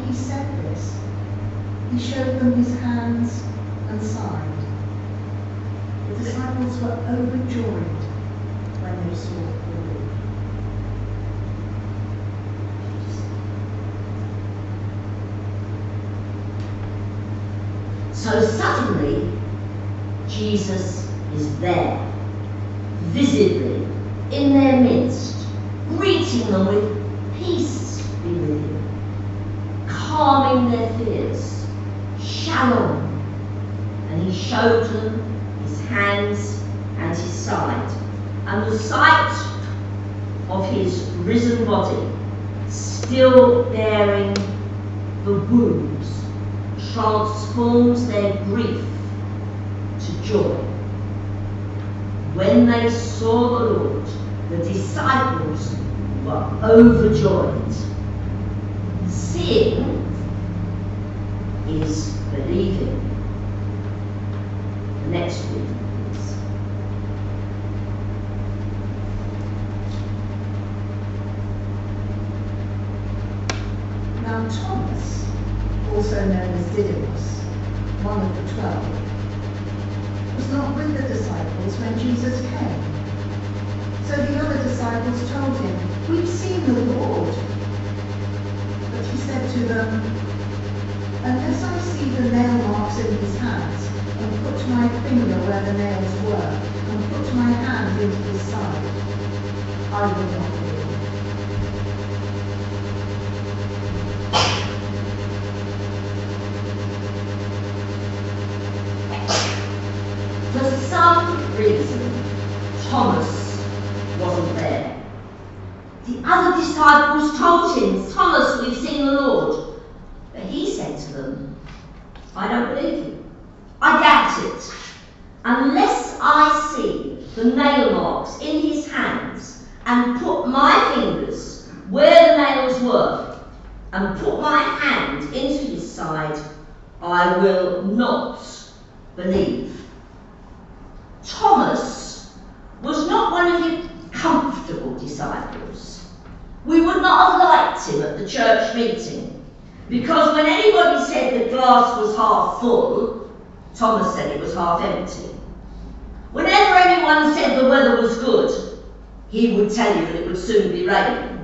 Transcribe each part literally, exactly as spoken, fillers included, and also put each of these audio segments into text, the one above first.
he said this, he showed them his hands and side. The disciples were overjoyed when they saw the Lord. So suddenly, Jesus is there, visibly in their midst, greeting them with peace be with you, calming their fears, shalom. And he showed them his hands and his side, and the sight of his risen body, still bearing the wounds, transforms their grief to joy. When they saw the Lord, the disciples were overjoyed. Seeing is believing. The next reading, please. Now Thomas, also known as Didymus, one of the twelve, was not with the disciples when Jesus came. So the other disciples told him, "We've seen the Lord." But he said to them, "Unless I see the nail marks in his hands, and put my finger where the nails were, and put my hand into his side, I will not believe." For some reason, Thomas wasn't there. The other disciples told him, "Thomas, we've seen the Lord." But he said to them, "I don't believe you. I doubt it. Unless I see the nail marks in his hands and put my fingers where the nails were and put my hand into his side, I will not believe." Thomas was not one of your comfortable disciples. We would not have liked him at the church meeting, because when anybody said the glass was half full, Thomas said it was half empty. Whenever anyone said the weather was good, he would tell you that it would soon be raining.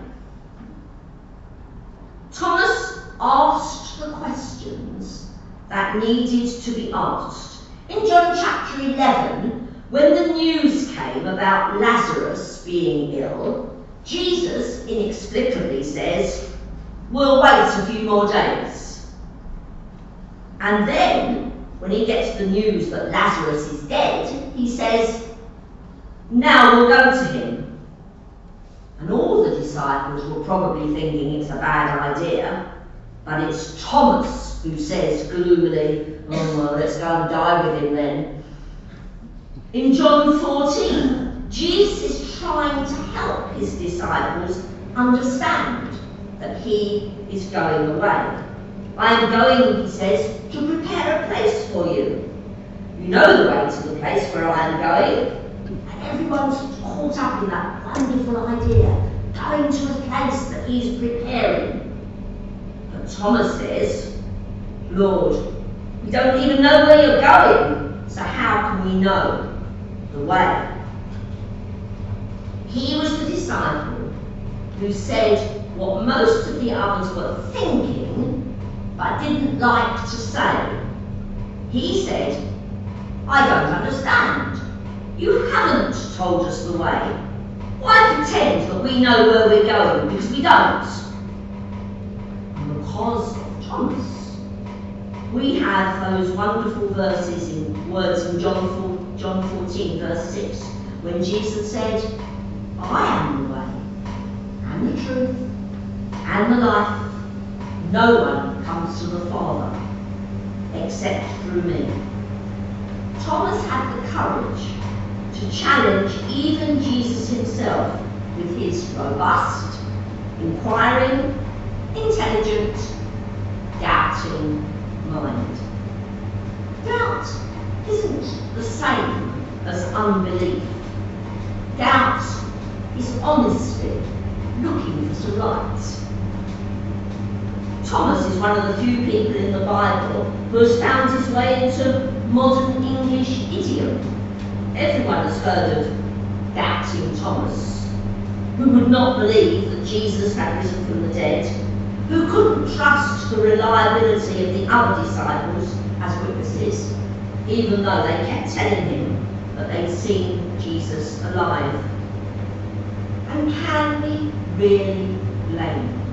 Thomas asked the questions that needed to be asked. In John chapter eleven, when the news came about Lazarus being ill, Jesus inexplicably says, "We'll wait a few more days." And then, when he gets the news that Lazarus is dead, he says, "Now we'll go to him." And all the disciples were probably thinking it's a bad idea, but it's Thomas who says gloomily, "Oh, well, let's go and die with him then." In John fourteen, Jesus is trying to help his disciples understand that he is going away. "I am going," he says, "to prepare a place for you. You know the way to the place where I am going." And everyone's caught up in that wonderful idea, going to a place that he's preparing. But Thomas says, "Lord, we don't even know where you're going, so how can we know the way?" He was the disciple who said what most of the others were thinking, but didn't like to say. He said, "I don't understand. You haven't told us the way. Why pretend that we know where we're going, because we don't?" And because of Thomas, we have those wonderful verses in words in John fourteen, verse six, when Jesus said, "I am the way, and the truth, and the life. No one comes to the Father except through me." Thomas had the courage to challenge even Jesus himself with his robust, inquiring, intelligent, doubting mind. Doubt isn't the same as unbelief. Doubt is honesty, looking for some light. Thomas is one of the few people in the Bible who has found his way into modern English idiom. Everyone has heard of doubting Thomas, who would not believe that Jesus had risen from the dead, who couldn't trust the reliability of the other disciples as witnesses, even though they kept telling him that they'd seen Jesus alive. And can we really blame him?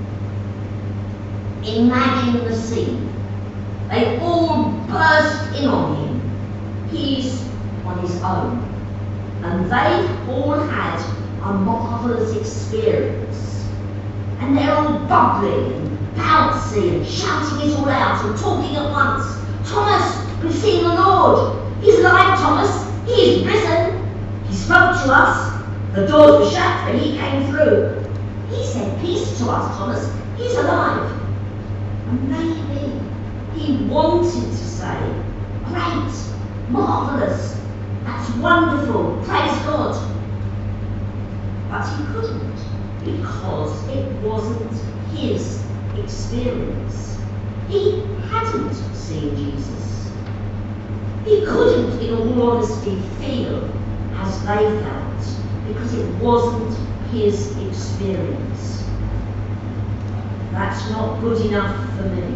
Imagine the scene. They all burst in on him. He's on his own. And they've all had a marvellous experience. And they're all bubbly and bouncy and shouting it all out and talking at once. Thomas, we've seen the Lord. He's alive, Thomas. He's risen. He spoke to us. The doors were shut, but he came through. He said peace to us, Thomas. He's alive. And maybe he wanted to say, great, marvellous, that's wonderful, praise God. But he couldn't, because it wasn't his experience. He hadn't seen Jesus. He couldn't, in all honesty, feel as they felt, because it wasn't his experience. That's not good enough for me.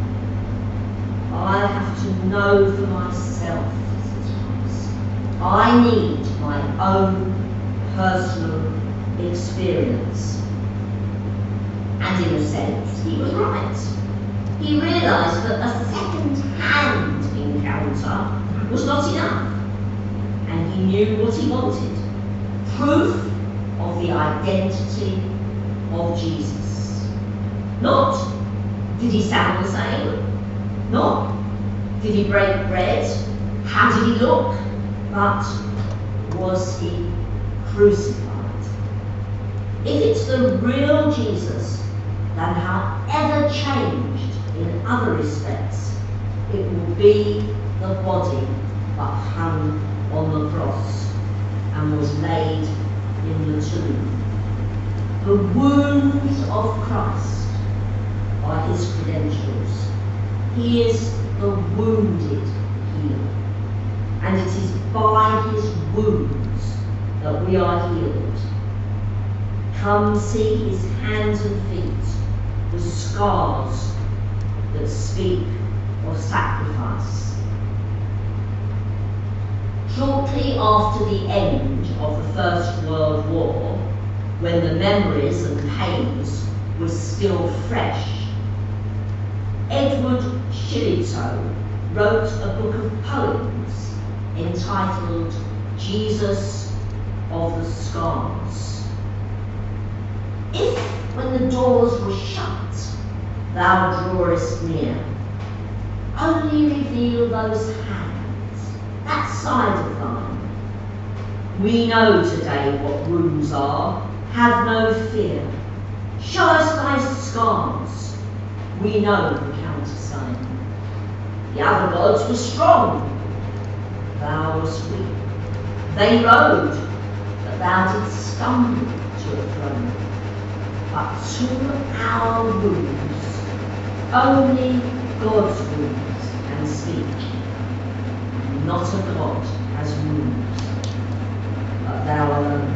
I have to know for myself, says Thomas. I need my own personal experience. And in a sense, he was right. He realised that a second-hand encounter was not enough. And he knew what he wanted. Proof of the identity of Jesus. Not, did he sound the same? Not, did he break bread? How did he look? But, was he crucified? If it's the real Jesus, then however changed in other respects, it will be the body that hung on the cross and was laid in the tomb. The wounds of Christ are his credentials. He is the wounded healer. And it is by his wounds that we are healed. Come see his hands and feet, the scars that speak of sacrifice. Shortly after the end of the First World War, when the memories and pains were still fresh, Edward Shillito wrote a book of poems entitled Jesus of the Scars. If, when the doors were shut, thou drawest near, only reveal those hands, that side of thine. We know today what wounds are, have no fear. Show us thy scars, we know the countersign. The other gods were strong, thou wast weak. They rode, but thou didst stumble to a throne. But to our wounds, only God's wounds can speak. Not a God has wounds, but thou alone.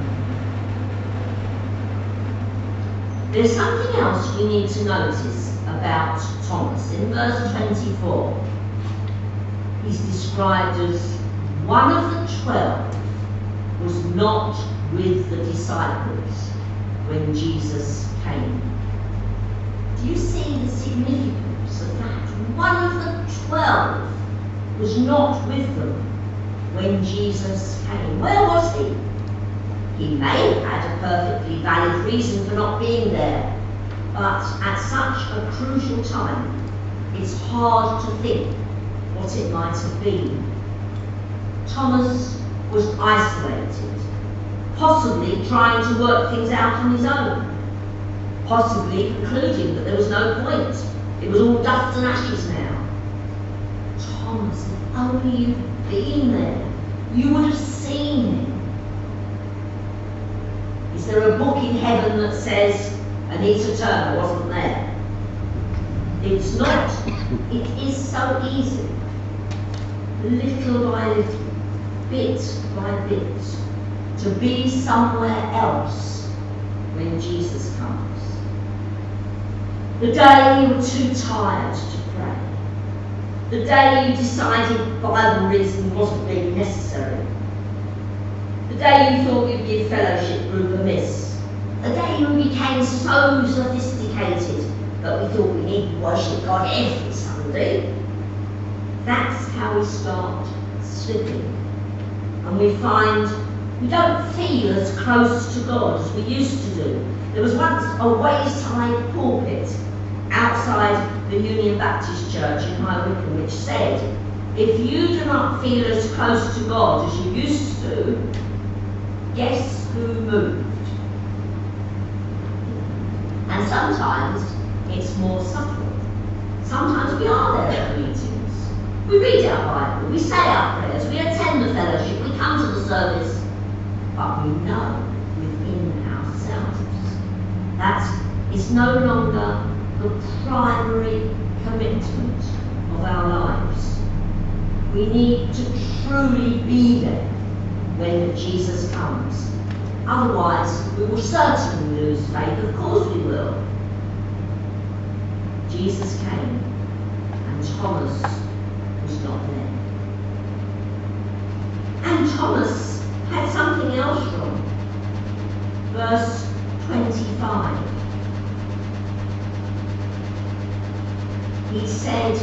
There's something else we need to notice about Thomas. In verse twenty-four, he's described as one of the twelve was not with the disciples when Jesus came. Do you see the significance of that? One of the twelve was not with them when Jesus came. Where was he? He may have had a perfectly valid reason for not being there, but at such a crucial time, it's hard to think what it might have been. Thomas was isolated, possibly trying to work things out on his own, possibly concluding that there was no point. It was all dust and ashes now. Thomas, if only you'd been there, you would have seen him. Is there a book in heaven that says Anita Turner wasn't there? It's not, it is so easy, little by little, bit by bit, to be somewhere else when Jesus comes. The day you were too tired to pray. The day you decided Bible reading wasn't really necessary. The day you thought you'd be a fellowship group amiss. The day you became so sophisticated that we thought we needed to worship God every Sunday. That's how we start slipping. And we find we don't feel as close to God as we used to do. There was once a wayside pulpit outside the Union Baptist Church in High Wycombe which said, if you do not feel as close to God as you used to, guess who moved? And sometimes it's more subtle. Sometimes we are there at meetings. We read our Bible, we say our prayers, we attend the fellowship, we come to the service, but we know within ourselves that is no longer the primary commitment of our lives. We need to truly be there when Jesus comes. Otherwise, we will certainly lose faith. Of course we will. Jesus came, and Thomas was not there. And Thomas had something else wrong. Verse twenty-five. He said,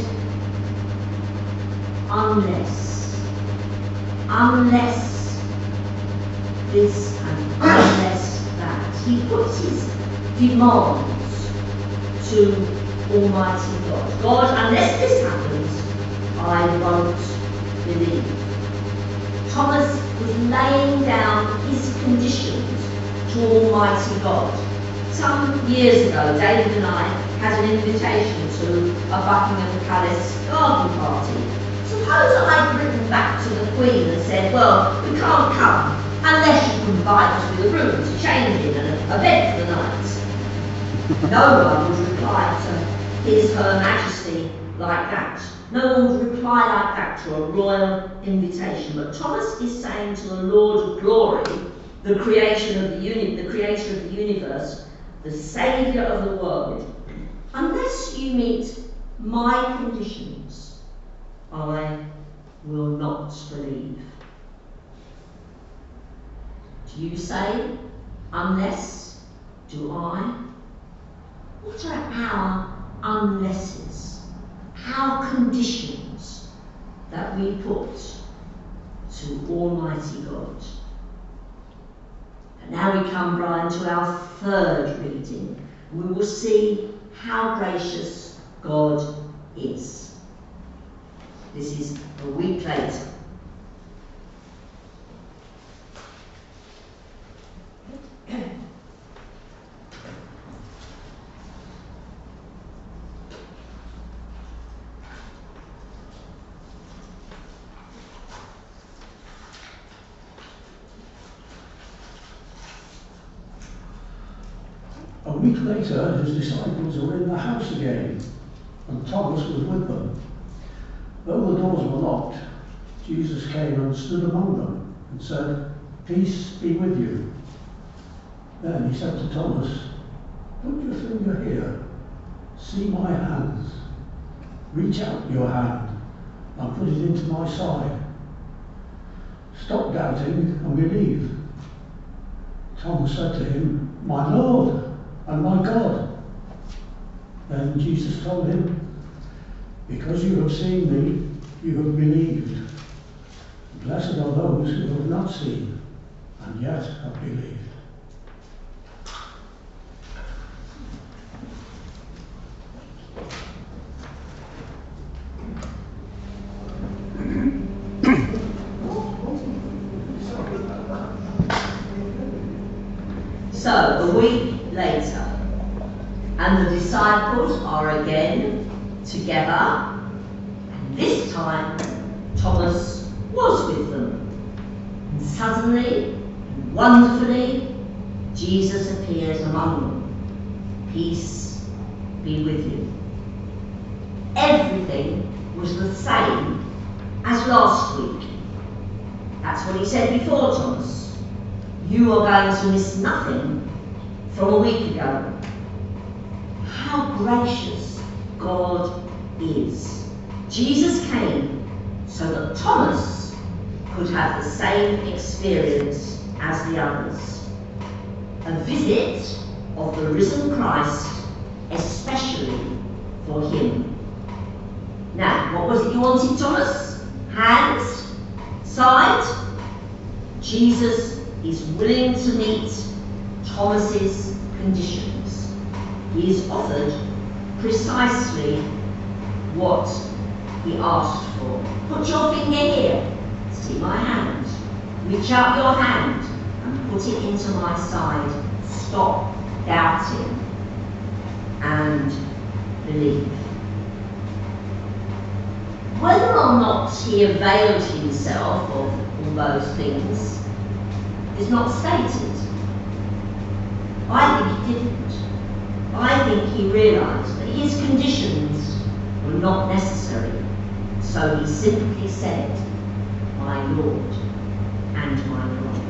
unless, unless this and unless that. He puts his demands to Almighty God. God, unless this happens, I won't believe. Thomas was laying down his conditions to Almighty God. Some years ago, David and I had an invitation to a Buckingham Palace garden party. Suppose I'd written back to the Queen and said, well, we can't come unless you can provide us with a room to change in and a bed for the night. No one would reply to His Her Majesty like that. No one would reply like that to a royal invitation. But Thomas is saying to the Lord of Glory, the creation of the uni- the creator of the universe, the Saviour of the world, unless you meet my conditions, I will not believe. Do you say, unless do I? What are our unlesses, our conditions that we put to Almighty God? And now we come, Brian, to our third reading. We will see how gracious God is. This is a week later. A week later, his disciples were in the house again, and Thomas was with them. Though the doors were locked, Jesus came and stood among them and said, "Peace be with you." Then he said to Thomas, "Put your finger here. See my hands. Reach out your hand and put it into my side. Stop doubting and believe." Thomas said to him, "My Lord and my God." Then Jesus told him, "Because you have seen me, you have believed. Blessed are those who have not seen and yet have believed." So, a week later, and the disciples are again together, and this time Thomas was with them. And suddenly, wonderfully, Jesus appears among them. Peace be with you. everything was the same as last week. That's what he said before, Thomas. You are going to miss nothing from a week ago. How gracious God is. Jesus came so that Thomas could have the same experience as the others. A visit of the risen Christ, especially for him. Now, what was it you wanted, Thomas? Hands? Side? Jesus is willing to meet Thomas's conditions. He is offered precisely what he asked for. Put your finger here. See my hand. Reach out your hand and put it into my side. Stop doubting and believe. Whether or not he availed himself of all those things is not stated. I think he didn't. I think he realised that his conditions were not necessary, so he simply said, my Lord and my God.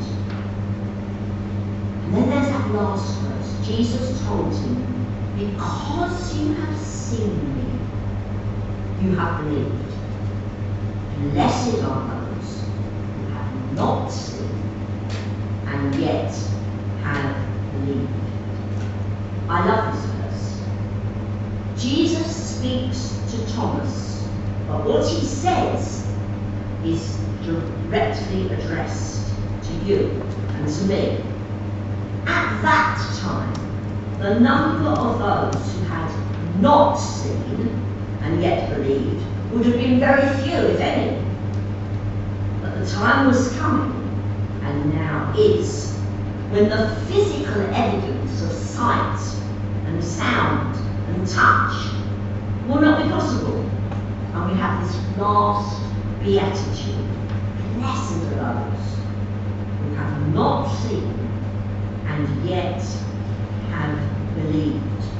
And then there's that last verse. Jesus told him, because you have seen me, you have believed. Blessed are those who have not seen and yet have believed. I love this verse. Jesus speaks to Thomas, but what he says is directly addressed to you and to me. At that time, the number of those who had not seen and yet believed would have been very few, if any. But the time was coming, and now is, when the physical evidence of sight and sound and touch will not be possible. And we have this last beatitude. Blessed are those who have not seen and yet have believed.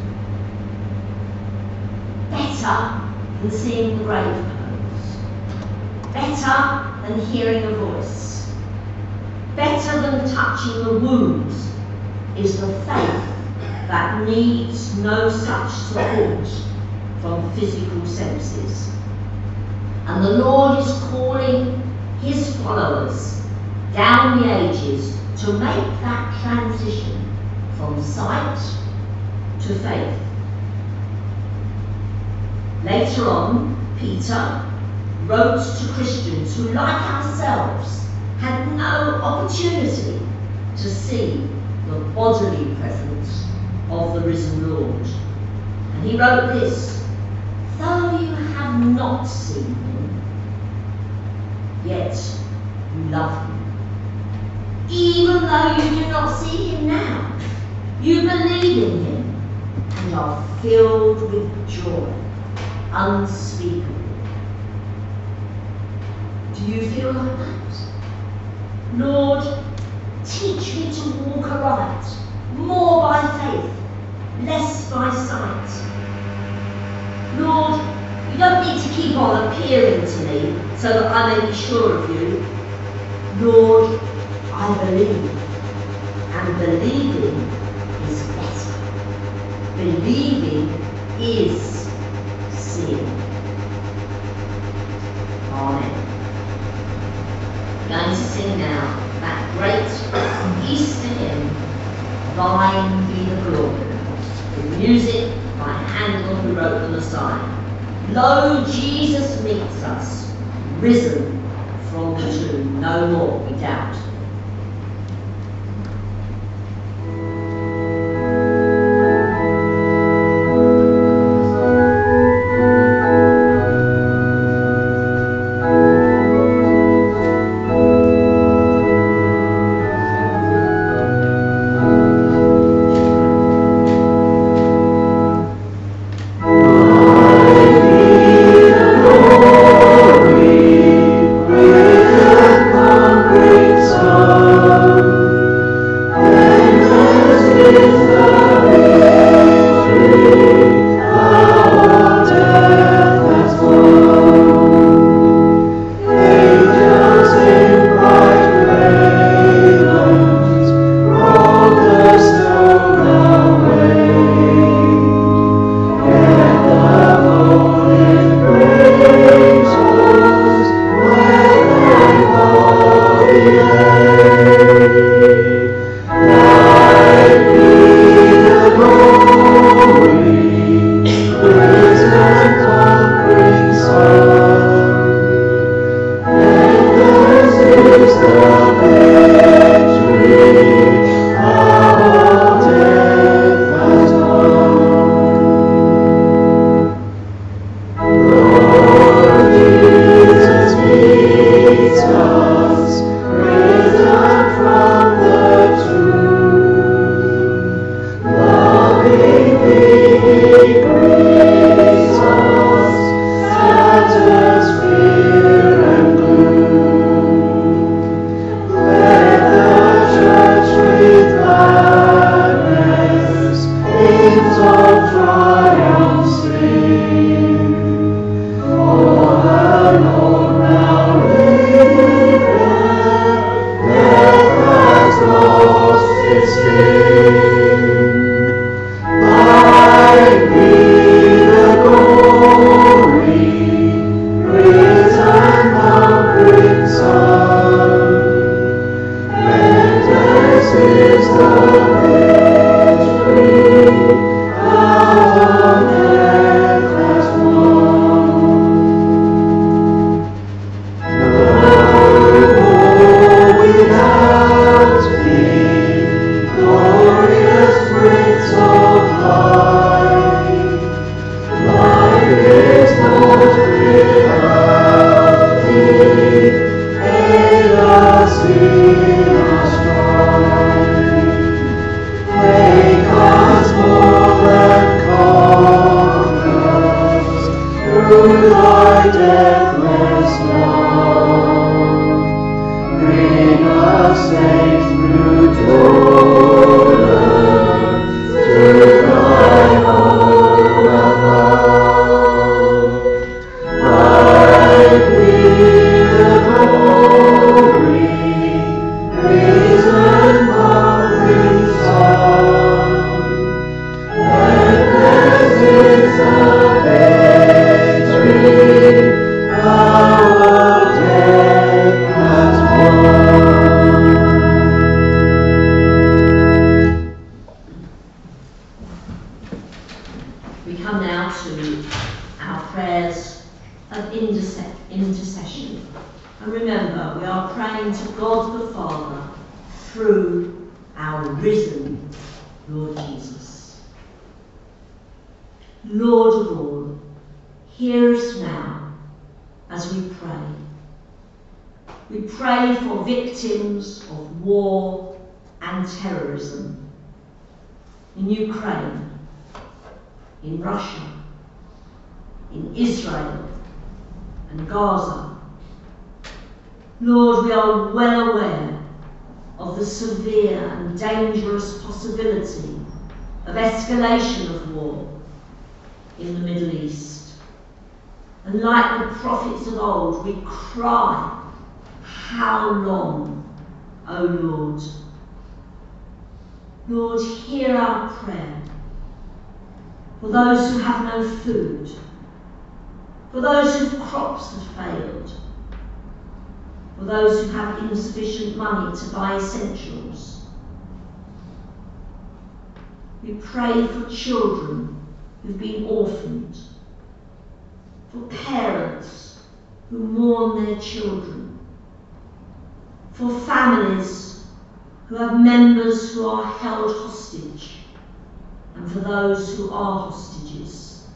Better than seeing the grave clothes. Better than hearing a voice. Better than touching the wounds is the faith that needs no such support from physical senses. And the Lord is calling his followers down the ages to make that transition from sight to faith. Later on, Peter wrote to Christians who, like ourselves, had no opportunity to see the bodily presence of the risen Lord. And he wrote this, though you have not seen him, yet you love him. Even though you do not see him now, you believe in him and are filled with joy unspeakable. Do you feel like that? Lord, teach me to walk aright, more by faith, less by sight. Lord, you don't need to keep on appearing to me so that I may be sure of you. Lord, I believe, and believing is better. Believing is seeing. Amen. We're going to sing now that great Easter hymn, Thine be the glory, with music by Handel, who wrote the Messiah. Lo, Jesus meets us, risen from the tomb, no more we doubt. Great For those who have no food, for those whose crops have failed, for those who have insufficient money to buy essentials. We pray for children who've been orphaned, for parents who mourn their children, for families who have members who are held hostage, and for those who are hostages.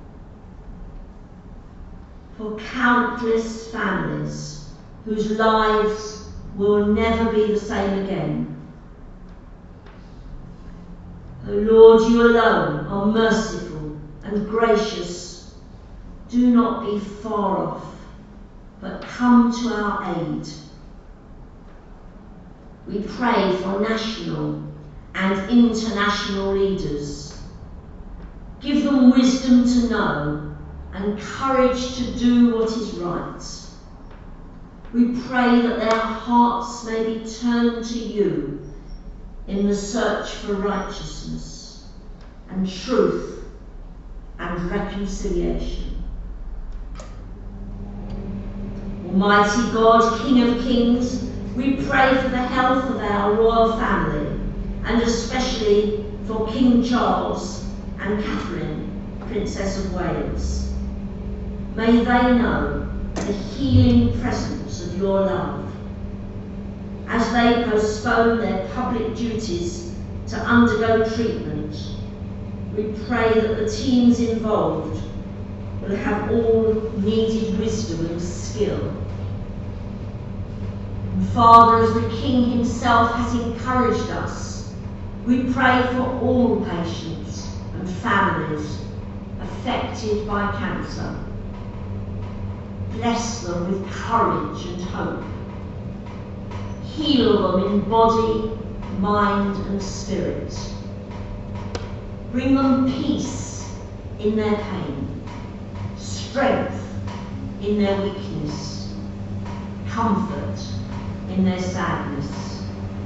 For countless families whose lives will never be the same again. O Lord, you alone are merciful and gracious. Do not be far off, but come to our aid. We pray for national and international leaders. Give them wisdom to know and courage to do what is right. We pray that their hearts may be turned to you in the search for righteousness and truth and reconciliation. Almighty God, King of Kings, we pray for the health of our royal family, and especially for King Charles and Catherine, Princess of Wales. May they know the healing presence of your love. As they postpone their public duties to undergo treatment, we pray that the teams involved will have all needed wisdom and skill. And Father, as the King himself has encouraged us, we pray for all patients and families affected by cancer. Bless them with courage and hope. Heal them in body, mind and spirit. Bring them peace in their pain, strength in their weakness, comfort in their sadness.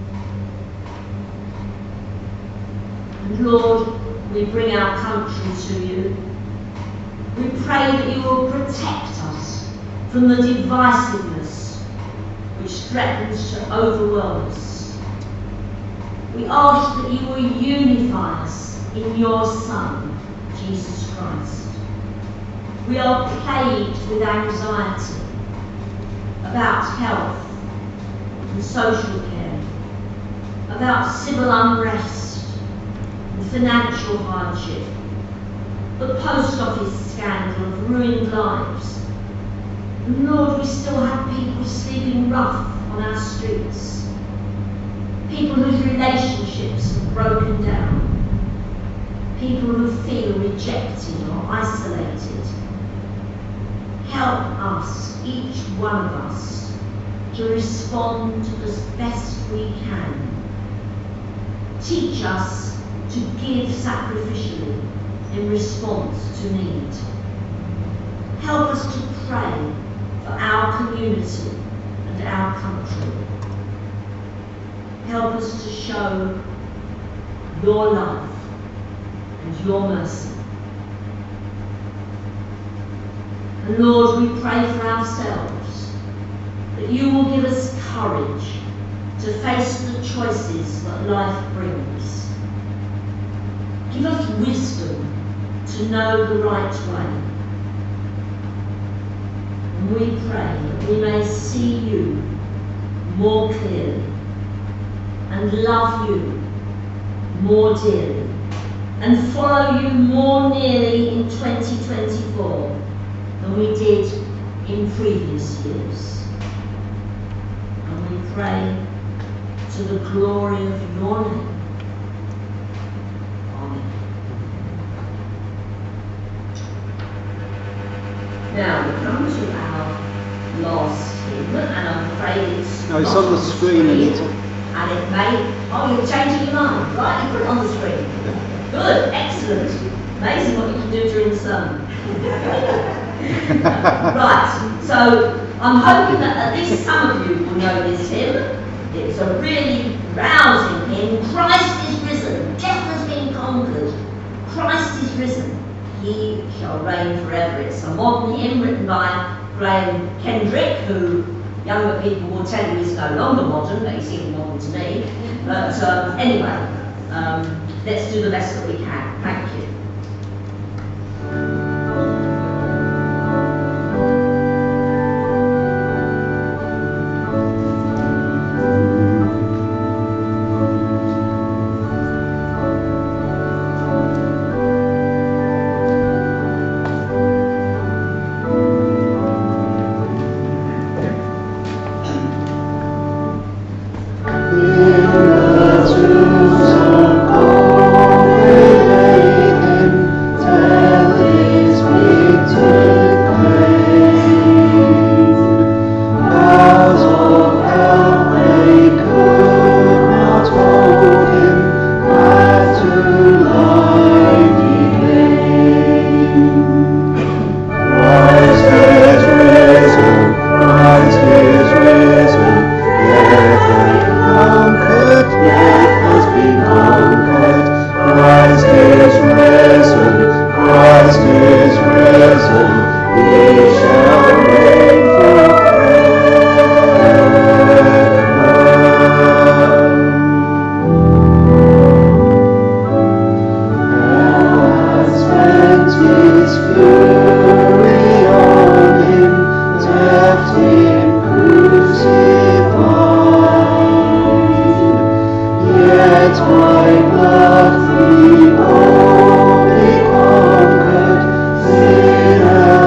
And Lord, we bring our country to you. We pray that you will protect us from the divisiveness which threatens to overwhelm us. We ask that you will unify us in your Son, Jesus Christ. We are plagued with anxiety about health and social care, about civil unrest and financial hardship, the post office scandal of ruined lives. And Lord, we still have people sleeping rough on our streets, people whose relationships have broken down, people who feel rejected or isolated. Help us, each one of us, to respond as best we can. Teach us to give sacrificially in response to need. Help us to pray for our community and our country. Help us to show your love and your mercy. And Lord, we pray for ourselves that you will give us courage to face the choices that life brings. Give us wisdom to know the right way. And we pray that we may see you more clearly and love you more dearly and follow you more nearly in twenty twenty-four than we did in previous years. And we pray to the glory of your name. Amen. Now we come to our last hymn, and I'm afraid it's No, it's not on the screen, screen, isn't it? and it may, oh, you're changing your mind, right? You put it on the screen. Good, excellent. Amazing what you can do during the sermon. Right, so I'm hoping that at least some of you will know this hymn. It's a really rousing hymn. Christ is risen, death has been conquered. Christ is risen, he shall reign forever. It's a modern hymn written by Graham Kendrick, who younger people will tell you is no longer modern, but he's even modern to me. But um, anyway, um, let's do the best that we can. Thank you. Sin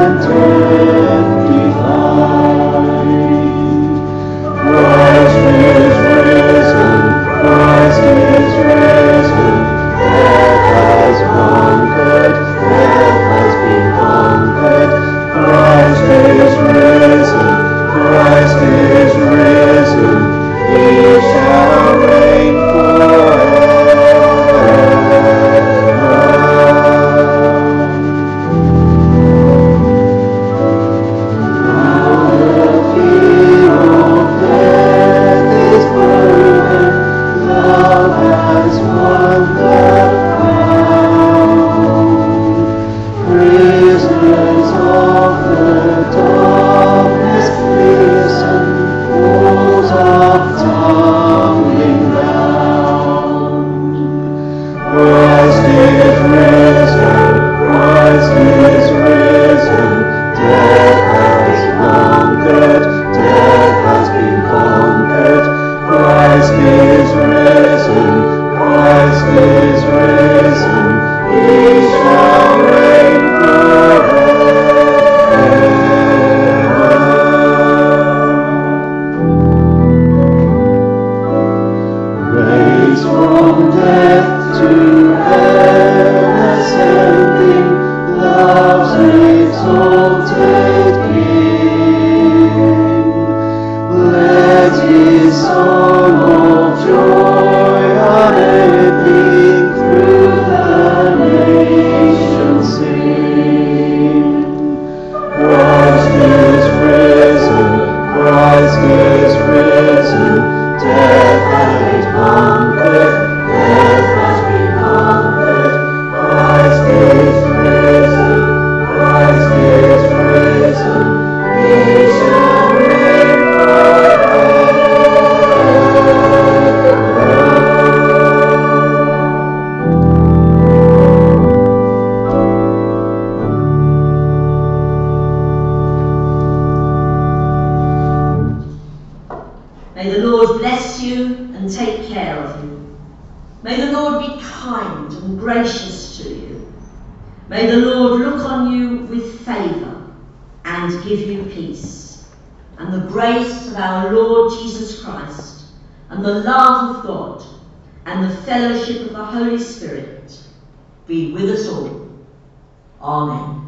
May the Lord bless you and take care of you. May the Lord be kind and gracious to you. May the Lord look on you with favour and give you peace. And the grace of our Lord Jesus Christ, and the love of God, and the fellowship of the Holy Spirit be with us all. Amen.